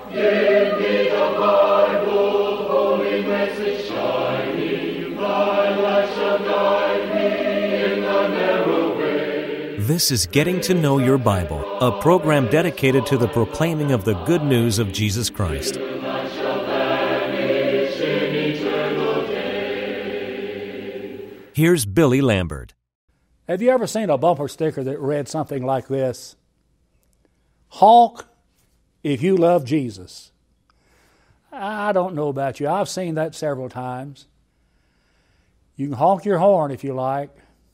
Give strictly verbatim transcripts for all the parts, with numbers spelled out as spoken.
Give me the Bible, holy message shining, thy light shall guide me in the narrow way. This is Getting to Know Your Bible, a program dedicated to the proclaiming of the good news of Jesus Christ. Here's Billy Lambert. Have you ever seen a bumper sticker that read something like this? Honk if you love Jesus. I don't know about you. I've seen that several times. You can honk your horn if you like,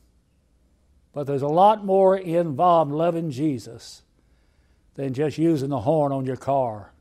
but there's a lot more involved in loving Jesus than just using the horn on your car.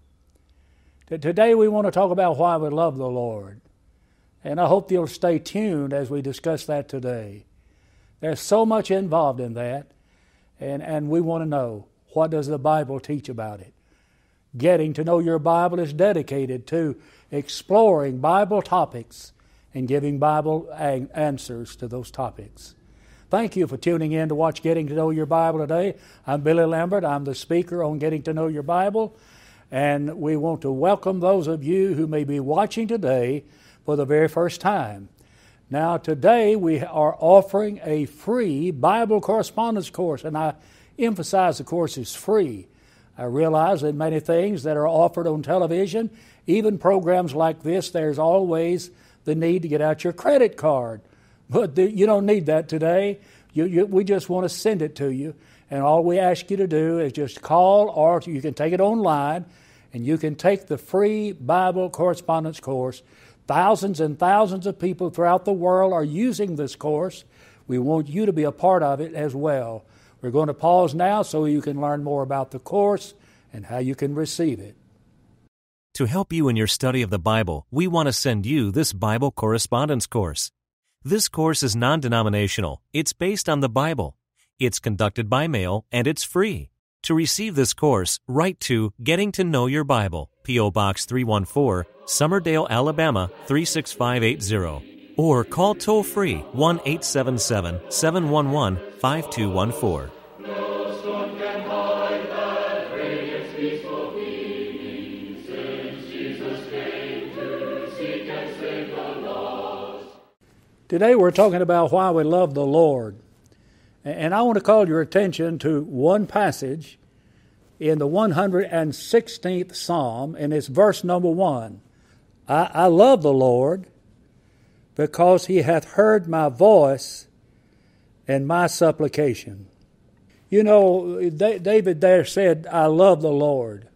Today we want to talk about why we love the Lord. And I hope you'll stay tuned as we discuss that today. There's so much involved in that, and, and we want to know, what does the Bible teach about it? Getting to Know Your Bible is dedicated to exploring Bible topics and giving Bible a- answers to those topics. Thank you for tuning in to watch Getting to Know Your Bible today. I'm Billy Lambert. I'm the speaker on Getting to Know Your Bible, and we want to welcome those of you who may be watching today for the very first time. Now, today we are offering a free Bible correspondence course, and I emphasize the course is free. I realize that many things that are offered on television, even programs like this, there's always the need to get out your credit card. But the, you don't need that today. You, you, we just want to send it to you, and all we ask you to do is just call, or you can take it online, and you can take the free Bible correspondence course. Thousands and thousands of people throughout the world are using this course. We want you to be a part of it as well. We're going to pause now so you can learn more about the course and how you can receive it. To help you in your study of the Bible, we want to send you this Bible correspondence course. This course is non-denominational. It's based on the Bible. It's conducted by mail, and it's free. To receive this course, write to Getting to Know Your Bible, P O Box three one four, Summerdale, Alabama three six five eight zero. Or call toll-free one eight seven seven, seven one one, five two one four. No storm can hide that radiance peaceful beaming, since Jesus came to seek and save the lost. Today we're talking about why we love the Lord. And I want to call your attention to one passage in the one hundred sixteenth Psalm, and it's verse number one. I, I love the Lord because he hath heard my voice and my supplication. You know, David there said, I love the Lord.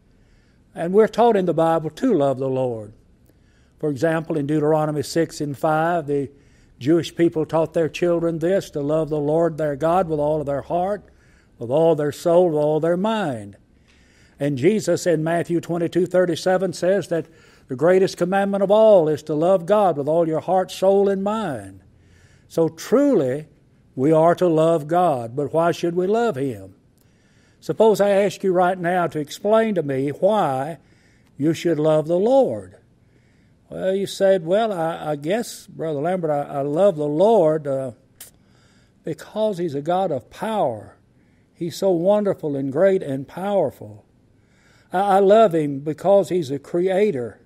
And we're taught in the Bible to love the Lord. For example, in Deuteronomy six and five, the Jewish people taught their children this, to love the Lord their God with all of their heart, with all their soul, with all their mind. And Jesus in Matthew twenty-two thirty-seven says that the greatest commandment of all is to love God with all your heart, soul, and mind. So truly, we are to love God, but why should we love Him? Suppose I ask you right now to explain to me why you should love the Lord. Well, you said, well, I, I guess, Brother Lambert, I, I love the Lord uh, because He's a God of power. He's so wonderful and great and powerful. I, I love Him because He's a creator.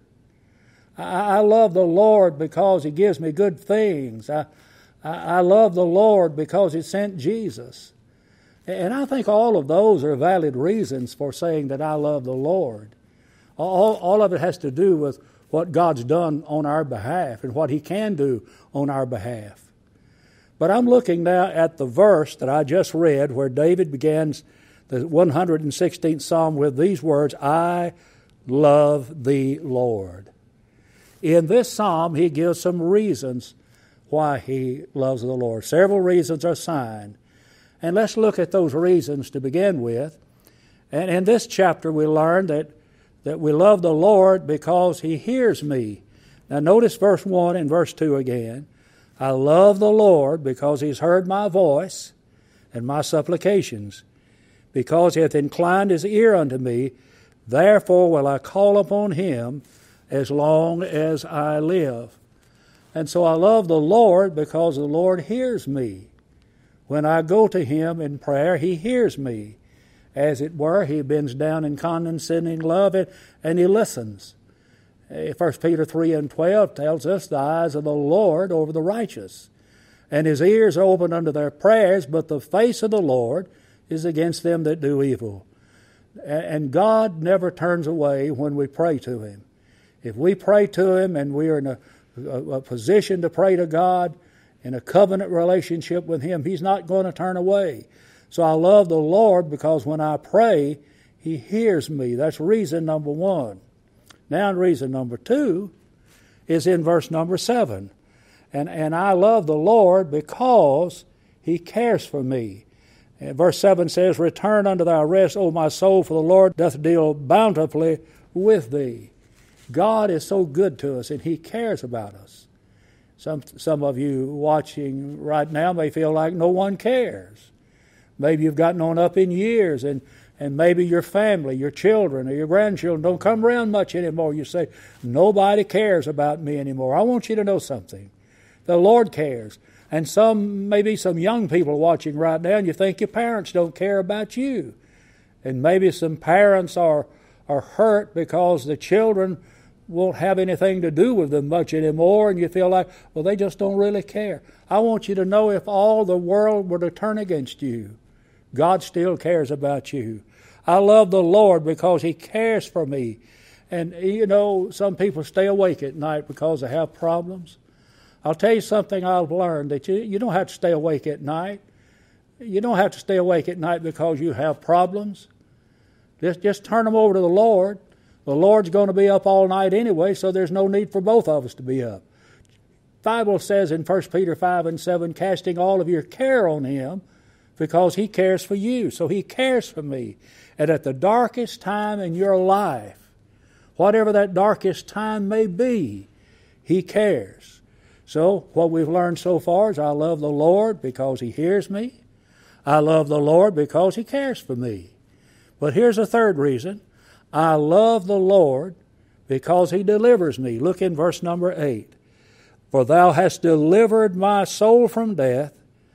I, I love the Lord because He gives me good things. I, I, I love the Lord because He sent Jesus. And I think all of those are valid reasons for saying that I love the Lord. All, all of it has to do with what God's done on our behalf and what He can do on our behalf. But I'm looking now at the verse that I just read where David begins the one hundred sixteenth Psalm with these words, I love Thee, Lord. In this psalm, he gives some reasons why he loves the Lord. Several reasons are assigned. And let's look at those reasons to begin with. And in this chapter, we learn that that we love the Lord because He hears me. Now notice verse one and verse two again. I love the Lord because He's heard my voice and my supplications. Because He hath inclined His ear unto me, therefore will I call upon Him as long as I live. And so I love the Lord because the Lord hears me. When I go to Him in prayer, He hears me. as it were. He bends down in condescending love, and, and He listens. First Peter three and twelve tells us the eyes of the Lord over the righteous, and His ears are open unto their prayers, but the face of the Lord is against them that do evil. And God never turns away when we pray to Him. If we pray to Him and we are in a, a, a position to pray to God, in a covenant relationship with Him, He's not going to turn away. So I love the Lord because when I pray, He hears me. That's reason number one. Now reason number two is in verse number seven. And, and I love the Lord because He cares for me. And verse seven says, Return unto thy rest, O my soul, for the Lord doth deal bountifully with thee. God is so good to us, and He cares about us. Some some of you watching right now may feel like no one cares. Maybe you've gotten on up in years, and, and maybe your family, your children, or your grandchildren don't come around much anymore. You say, nobody cares about me anymore. I want you to know something. The Lord cares. And some, maybe some young people watching right now, and you think your parents don't care about you. And maybe some parents are, are hurt because the children won't have anything to do with them much anymore, and you feel like, well, they just don't really care. I want you to know if all the world were to turn against you, God still cares about you. I love the Lord because He cares for me. And, you know, some people stay awake at night because they have problems. I'll tell you something I've learned, that you, you don't have to stay awake at night. You don't have to stay awake at night because you have problems. Just, just turn them over to the Lord. The Lord's going to be up all night anyway, so there's no need for both of us to be up. The Bible says in First Peter five and seven, casting all of your care on Him because He cares for you. So He cares for me. And at the darkest time in your life, whatever that darkest time may be, He cares. So what we've learned so far is I love the Lord because He hears me. I love the Lord because He cares for me. But here's a third reason. I love the Lord because He delivers me. Look in verse number eight. For Thou hast delivered my soul from death,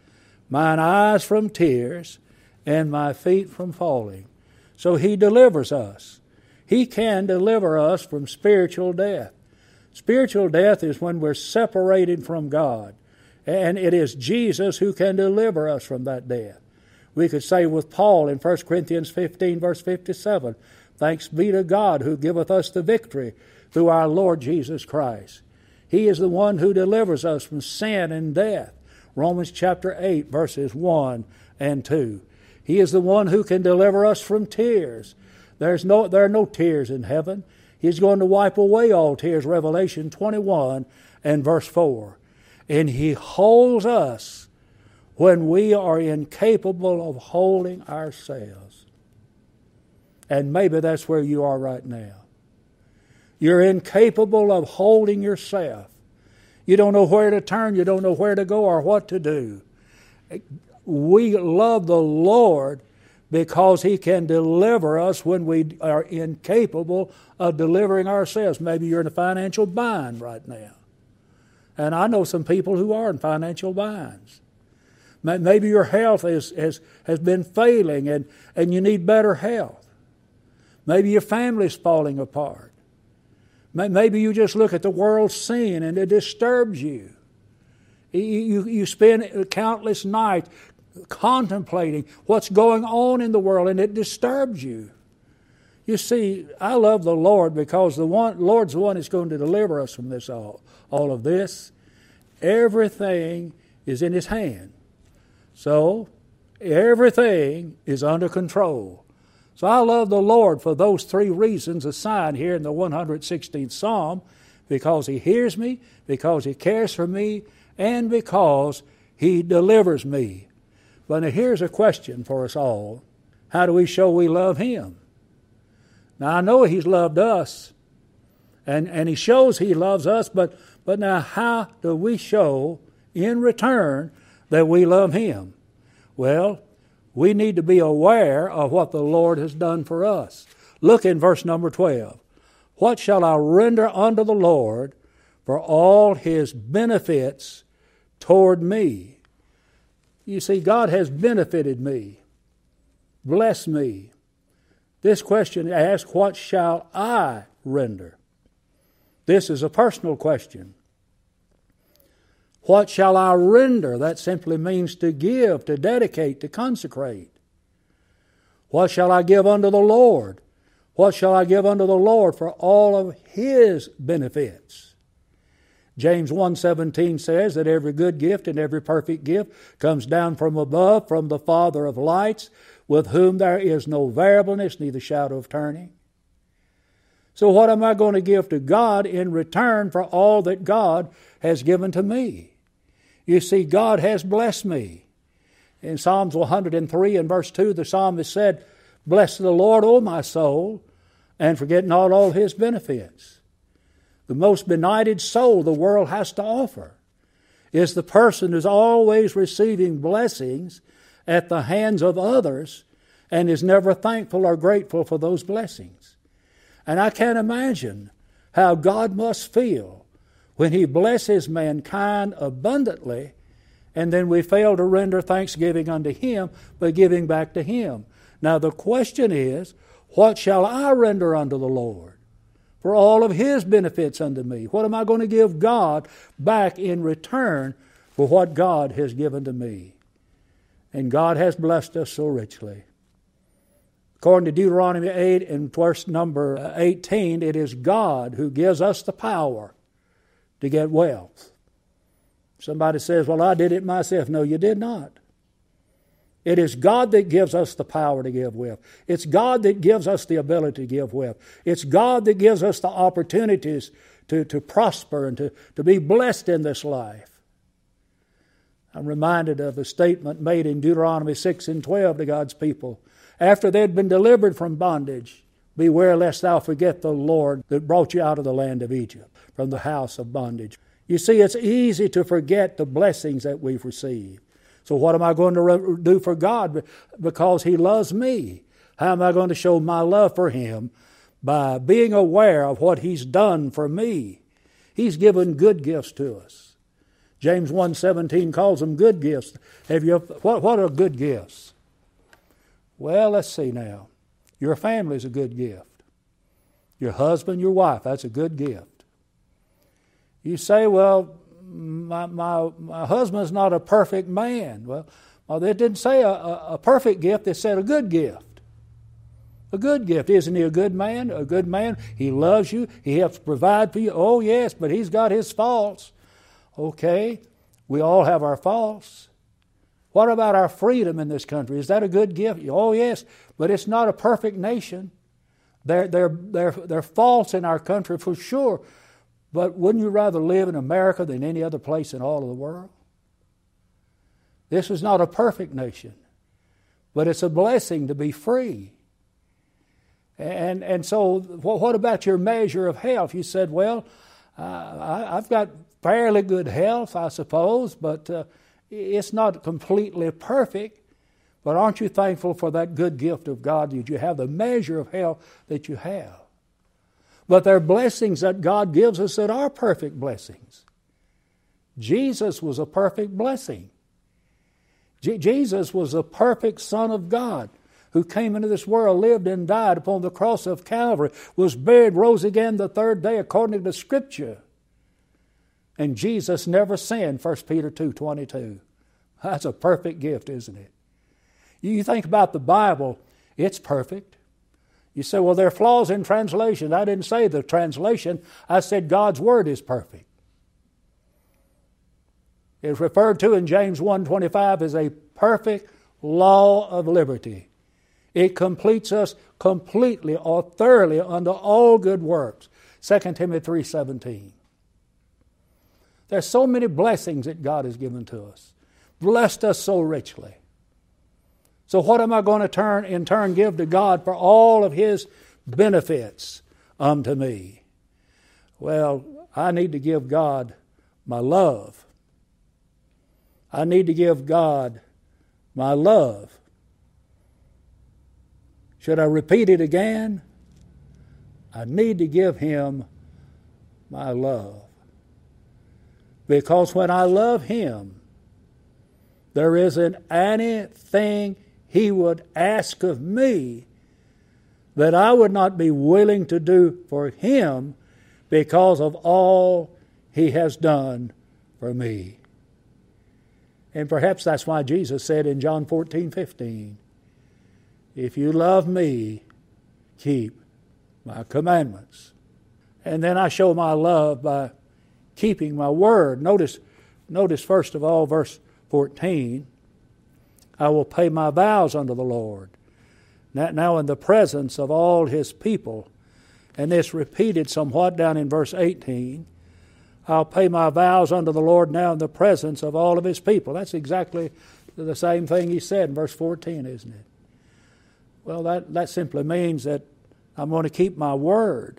mine eyes from tears, and my feet from falling. So He delivers us. He can deliver us from spiritual death. Spiritual death is when we're separated from God. And it is Jesus who can deliver us from that death. We could say with Paul in First Corinthians fifteen, verse fifty-seven, Thanks be to God who giveth us the victory through our Lord Jesus Christ. He is the one who delivers us from sin and death. Romans chapter eight, verses one and two. He is the one who can deliver us from tears. There's no, there are no tears in heaven. He's going to wipe away all tears, Revelation twenty-one and verse four. And He holds us when we are incapable of holding ourselves. And maybe that's where you are right now. You're incapable of holding yourself. You don't know where to turn, you don't know where to go or what to do. We love the Lord because He can deliver us when we are incapable of delivering ourselves. Maybe you're in a financial bind right now. And I know some people who are in financial binds. Maybe your health is, has, has been failing and, and you need better health. Maybe your family's falling apart. Maybe you just look at the world scene and it disturbs you. You, you, you spend countless nights contemplating what's going on in the world and it disturbs you. You see, I love the Lord because the one, Lord's the one that's going to deliver us from this all, all of this. Everything is in His hand. So, everything is under control. So I love the Lord for those three reasons assigned here in the one hundred sixteenth Psalm, because He hears me, because He cares for me, and because He delivers me. But now here's a question for us all. How do we show we love Him? Now I know He's loved us, and, and He shows He loves us, but, but now how do we show in return that we love Him? Well, we need to be aware of what the Lord has done for us. Look in verse number twelve. What shall I render unto the Lord for all His benefits toward me? You see, God has benefited me, blessed me. This question asks, what shall I render? This is a personal question. What shall I render? That simply means to give, to dedicate, to consecrate. What shall I give unto the Lord? What shall I give unto the Lord for all of His benefits? James one seventeen says that every good gift and every perfect gift comes down from above, from the Father of lights, with whom there is no variableness, neither shadow of turning. So what am I going to give to God in return for all that God has given to me? You see, God has blessed me. In Psalms one hundred three and verse two, the psalmist said, "Bless the Lord, O my soul, and forget not all His benefits." The most benighted soul the world has to offer is the person who's always receiving blessings at the hands of others and is never thankful or grateful for those blessings. And I can't imagine how God must feel when He blesses mankind abundantly and then we fail to render thanksgiving unto Him by giving back to Him. Now the question is, what shall I render unto the Lord for all of His benefits unto me? What am I going to give God back in return for what God has given to me? And God has blessed us so richly. According to Deuteronomy eight and verse number eighteen, it is God who gives us the power to get wealth. Somebody says, well, I did it myself. No, you did not. It is God that gives us the power to give wealth. It's God that gives us the ability to give wealth. It's God that gives us the opportunities to, to prosper and to, to be blessed in this life. I'm reminded of a statement made in Deuteronomy six and twelve to God's people. After they had been delivered from bondage, beware lest thou forget the Lord that brought you out of the land of Egypt, from the house of bondage. You see, it's easy to forget the blessings that we've received. So what am I going to do for God because He loves me? How am I going to show my love for Him? By being aware of what He's done for me. He's given good gifts to us. James one seventeen calls them good gifts. Have you? What, what are good gifts? Well, let's see now. Your family is a good gift. Your husband, your wife, that's a good gift. You say, well, my my, my husband's not a perfect man. Well, well they didn't say a, a, a perfect gift. They said a good gift. A good gift. Isn't he a good man? A good man. He loves you. He helps provide for you. Oh, yes, but he's got his faults. Okay, we all have our faults. What about our freedom in this country? Is that a good gift? Oh, yes, but it's not a perfect nation. There, there, there, there are faults in our country for sure, but wouldn't you rather live in America than any other place in all of the world? This is not a perfect nation, but it's a blessing to be free. And, and so what about your measure of health? You said, well, uh, I, I've got fairly good health, I suppose, but uh, it's not completely perfect. But aren't you thankful for that good gift of God that you have, the measure of health that you have? But there are blessings that God gives us that are perfect blessings. Jesus was a perfect blessing. Je- Jesus was a perfect Son of God who came into this world, lived and died upon the cross of Calvary, was buried, rose again the third day according to Scripture. And Jesus never sinned, First Peter two twenty-two. That's a perfect gift, isn't it? You think about the Bible, it's perfect. You say, well, there are flaws in translation. I didn't say the translation. I said God's Word is perfect. It's referred to in James one twenty-five as a perfect law of liberty. It completes us completely or thoroughly unto all good works. Second Timothy three seventeen. There's so many blessings that God has given to us. Blessed us so richly. So what am I going to turn in turn give to God for all of His benefits unto me? Well, I need to give God my love. I need to give God my love. Should I repeat it again? I need to give Him my love. Because when I love Him, there isn't anything He would ask of me that I would not be willing to do for Him because of all He has done for me. And perhaps that's why Jesus said in John fourteen fifteen, if you love me, keep my commandments. And then I show my love by keeping my word. Notice, notice first of all, verse fourteen, I will pay my vows unto the Lord. Now, now in the presence of all His people, and this repeated somewhat down in verse eighteen, I'll pay my vows unto the Lord now in the presence of all of His people. That's exactly the same thing He said in verse fourteen, isn't it? Well, that, that simply means that I'm going to keep my word.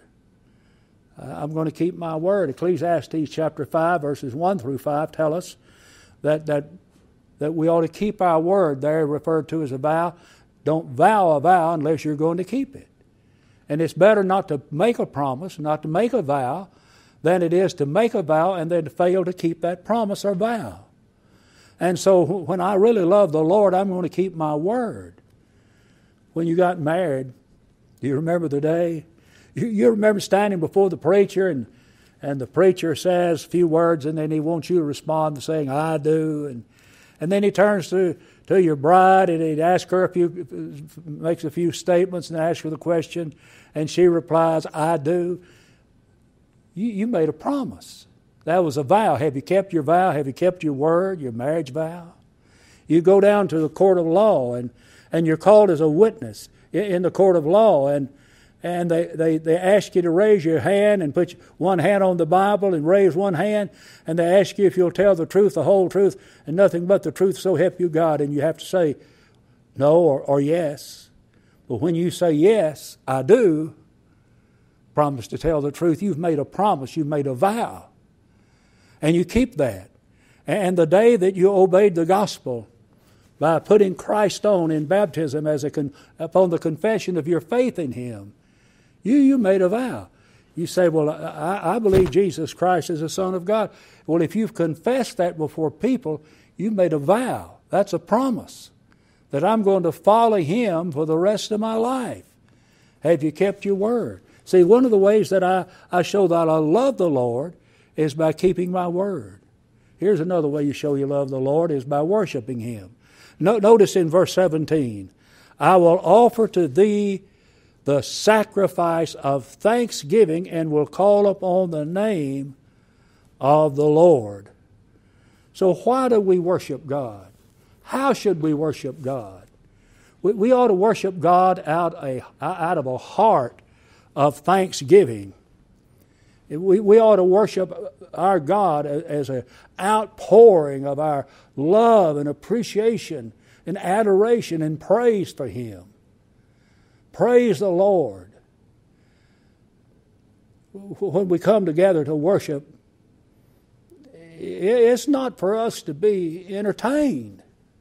Uh, I'm going to keep my word. Ecclesiastes chapter five, verses one through five tell us that, that, that we ought to keep our word. There referred to as a vow. Don't vow a vow unless you're going to keep it. And it's better not to make a promise, not to make a vow, than it is to make a vow and then to fail to keep that promise or vow. And so when I really love the Lord, I'm going to keep my word. When you got married, do you remember the day? You, you remember standing before the preacher and, and the preacher says a few words and then he wants you to respond saying, I do. And, and then he turns to, to your bride and he'd ask her a few, makes a few statements and asks her the question and she replies, I do. You, you made a promise. That was a vow. Have you kept your vow? Have you kept your word, your marriage vow? You go down to the court of law and, and you're called as a witness in the court of law, and and they, they, they ask you to raise your hand and put one hand on the Bible and raise one hand, and they ask you if you'll tell the truth, the whole truth, and nothing but the truth, so help you God. And you have to say no or, or yes. But when you say yes, I do, promise to tell the truth, you've made a promise, you've made a vow. And you keep that. And the day that you obeyed the gospel by putting Christ on in baptism as a con- upon the confession of your faith in Him, you you made a vow. You say, well, I, I believe Jesus Christ is the Son of God. Well, if you've confessed that before people, you made a vow. That's a promise that I'm going to follow Him for the rest of my life. Have you kept your word? See, one of the ways that I, I show that I love the Lord is by keeping my word. Here's another way you show you love the Lord is by worshiping Him. No, notice in verse seventeen, I will offer to thee the sacrifice of thanksgiving and will call upon the name of the Lord. So why do we worship God? How should we worship God? We, we ought to worship God out, a, out of a heart of thanksgiving. We, we ought to worship our God as an outpouring of our love and appreciation and adoration and praise for Him. Praise the Lord. When we come together to worship, it's not for us to be entertained.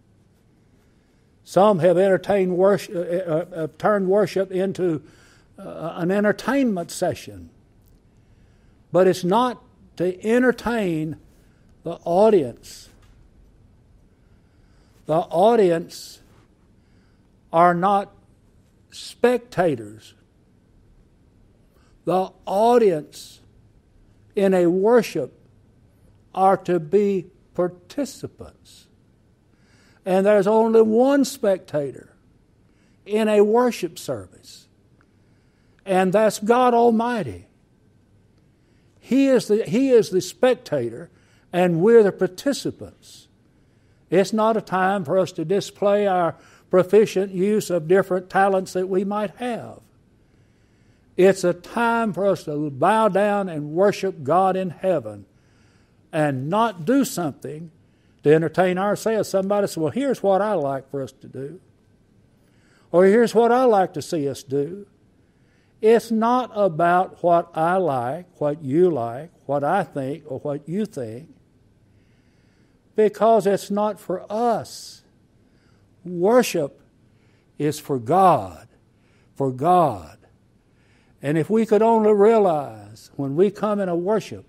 Some have entertained worship, uh, uh, turned worship into uh, an entertainment session. But it's not to entertain the audience. The audience are not spectators. The audience in a worship are to be participants. And there's only one spectator in a worship service, and that's God Almighty. He is the, he is the spectator, and we're the participants. It's not a time for us to display our proficient use of different talents that we might have. It's a time for us to bow down and worship God in heaven and not do something to entertain ourselves. Somebody says, well, here's what I like for us to do. Or here's what I like to see us do. It's not about what I like, what you like, what I think, or what you think, because it's not for us. Worship is for God, for God. And if we could only realize when we come in a worship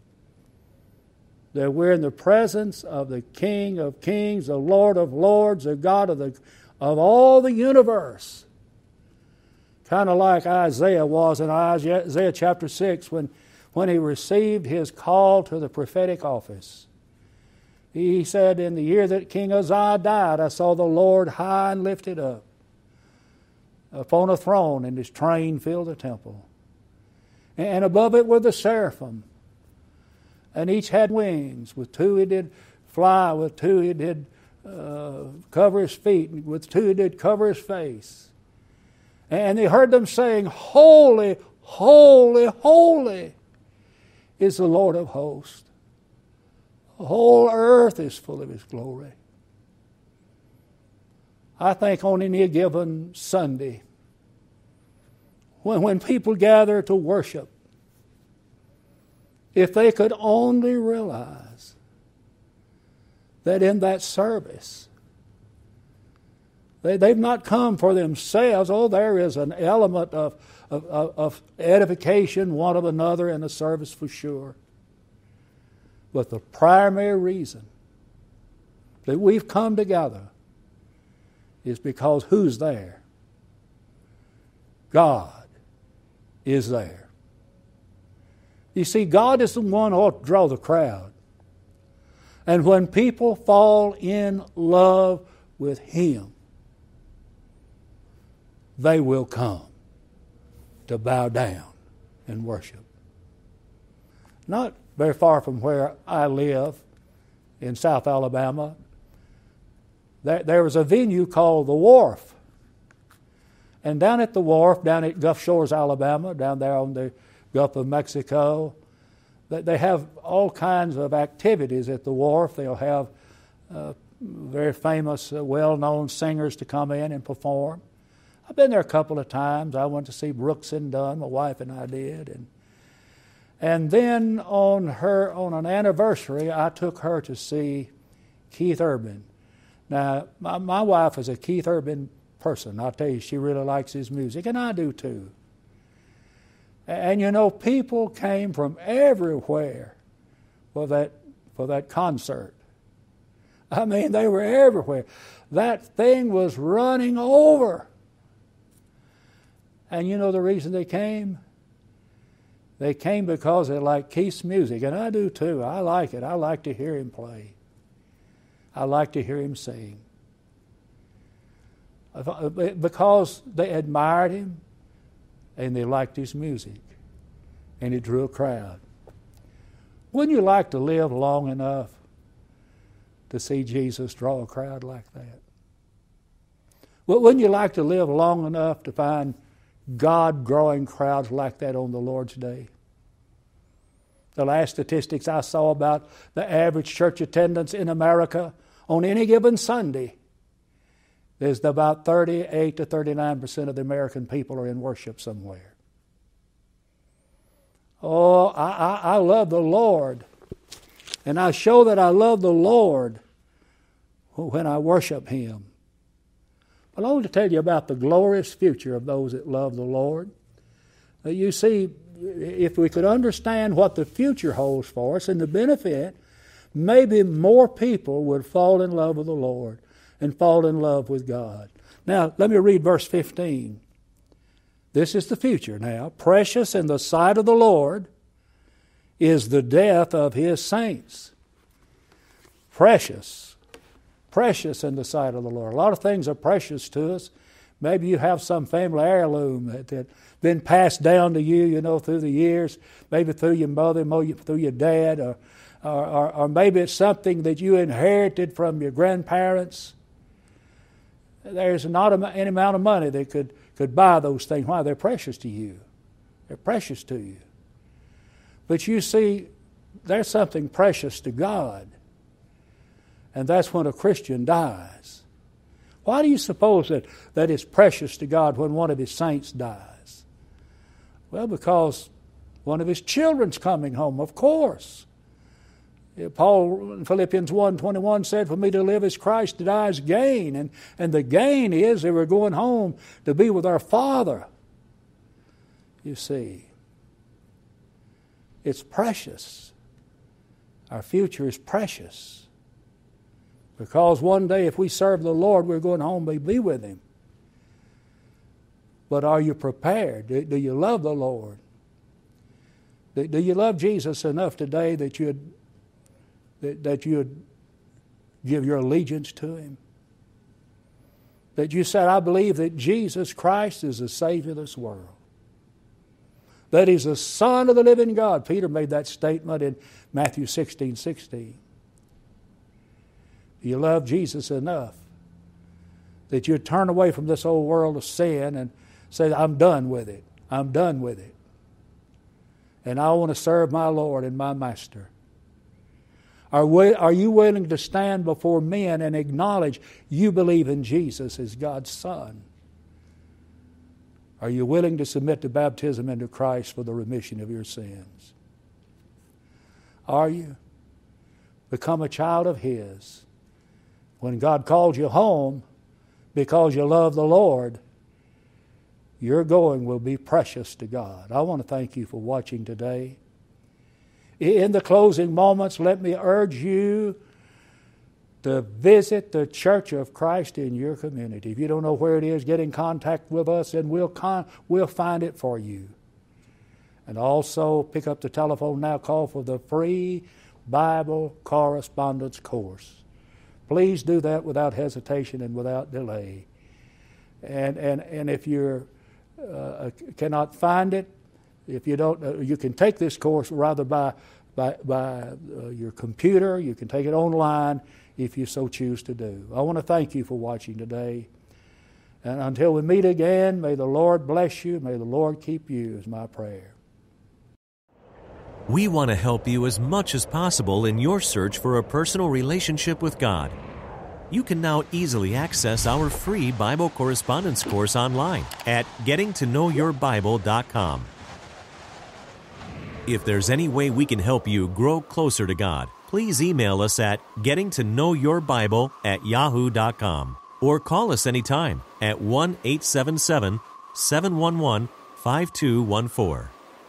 that we're in the presence of the King of Kings, the Lord of Lords, the God of the of all the universe, kind of like Isaiah was in Isaiah chapter six when, when he received his call to the prophetic office. He said, in the year that King Uzziah died, I saw the Lord high and lifted up upon a throne, and his train filled the temple. And above it were the seraphim, and each had wings. With two he did fly, with two he did uh, cover his feet, and with two he did cover his face. And they heard them saying, Holy, holy, holy is the Lord of hosts. The whole earth is full of his glory. I think on any given Sunday, when, when people gather to worship, if they could only realize that in that service, they, they've not come for themselves. Oh, there is an element of, of, of edification one of another in the service for sure. But the primary reason that we've come together is because who's there? God is there. You see, God is the one who ought to draw the crowd. And when people fall in love with Him, they will come to bow down and worship. Not very far from where I live in South Alabama, there, there was a venue called The Wharf. And down at The Wharf, down at Gulf Shores, Alabama, down there on the Gulf of Mexico, they have all kinds of activities at The Wharf. They'll have uh, very famous, uh, well-known singers to come in and perform. I've been there a couple of times. I went to see Brooks and Dunn, my wife and I did, and And then on her on an anniversary, I took her to see Keith Urban. Now, my, my wife is a Keith Urban person. I'll tell you, she really likes his music, and I do too. And you know, people came from everywhere for that for that concert. I mean, they were everywhere. That thing was running over. And you know the reason they came? They came because they like Keith's music, and I do too. I like it. I like to hear him play. I like to hear him sing. Because they admired him and they liked his music, and it drew a crowd. Wouldn't you like to live long enough to see Jesus draw a crowd like that? Well, wouldn't you like to live long enough to find God drawing crowds like that on the Lord's Day? The last statistics I saw about the average church attendance in America on any given Sunday, there's about thirty-eight to thirty-nine percent of the American people are in worship somewhere. Oh, I, I, I love the Lord. And I show that I love the Lord when I worship Him. But I want to tell you about the glorious future of those that love the Lord. Uh, you see, if we could understand what the future holds for us and the benefit, maybe more people would fall in love with the Lord and fall in love with God. Now, let me read verse fifteen. This is the future now. Precious in the sight of the Lord is the death of His saints. Precious. Precious in the sight of the Lord. A lot of things are precious to us. Maybe you have some family heirloom that that been passed down to you, you know, through the years. Maybe through your mother, through your dad, or or, or, or maybe it's something that you inherited from your grandparents. There's not any amount of money that could, could buy those things. Why? They're precious to you. They're precious to you. But you see, there's something precious to God. And that's when a Christian dies. Why do you suppose that, that it's precious to God when one of His saints dies? Well, because one of His children's coming home, of course. Paul in Philippians one twenty-one said, for me to live is Christ, to die is gain. And, and the gain is that we're going home to be with our Father. You see, it's precious. Our future is precious. Because one day if we serve the Lord, we're going home to be with Him. but are you prepared? Do, do you love the Lord? Do, do you love Jesus enough today that you'd, that, that you'd give your allegiance to Him? That you said, I believe that Jesus Christ is the Savior of this world. That He's the Son of the living God. Peter made that statement in Matthew sixteen sixteen. Do you love Jesus enough that you'd turn away from this old world of sin and say, I'm done with it. I'm done with it. And I want to serve my Lord and my Master. Are, we, are you willing to stand before men and acknowledge you believe in Jesus as God's Son? Are you willing to submit to baptism into Christ for the remission of your sins? Are you? Become a child of His. When God calls you home because you love the Lord, your going will be precious to God. I want to thank you for watching today. In the closing moments, let me urge you to visit the Church of Christ in your community. If you don't know where it is, get in contact with us and we'll con- we'll find it for you. And also pick up the telephone now, call for the free Bible correspondence course. Please do that without hesitation and without delay. And and and if you uh, cannot find it, if you don't, uh, you can take this course rather by by by uh, your computer. You can take it online if you so choose to do. I want to thank you for watching today. And until we meet again, may the Lord bless you. May the Lord keep you is my prayer. We want to help you as much as possible in your search for a personal relationship with God. You can now easily access our free Bible correspondence course online at getting to know your bible dot com. If there's any way we can help you grow closer to God, please email us at getting to know your bible at yahoo dot com or call us anytime at one eight seven seven, seven one one, five two one four.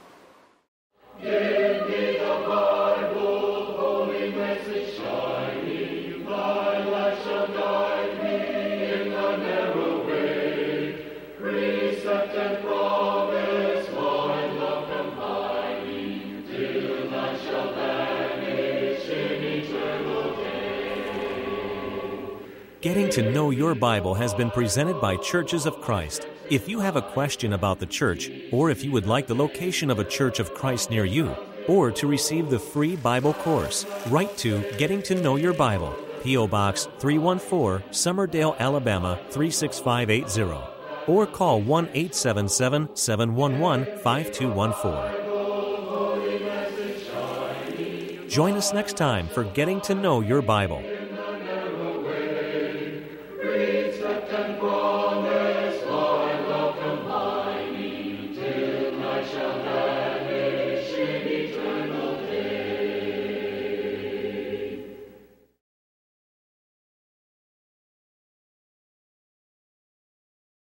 Getting to Know Your Bible has been presented by Churches of Christ. If you have a question about the church, or if you would like the location of a Church of Christ near you, or to receive the free Bible course, write to Getting to Know Your Bible, P O Box three one four, Summerdale, Alabama three six five eight zero, or call one eight seven seven, seven one one, five two one four. Join us next time for Getting to Know Your Bible.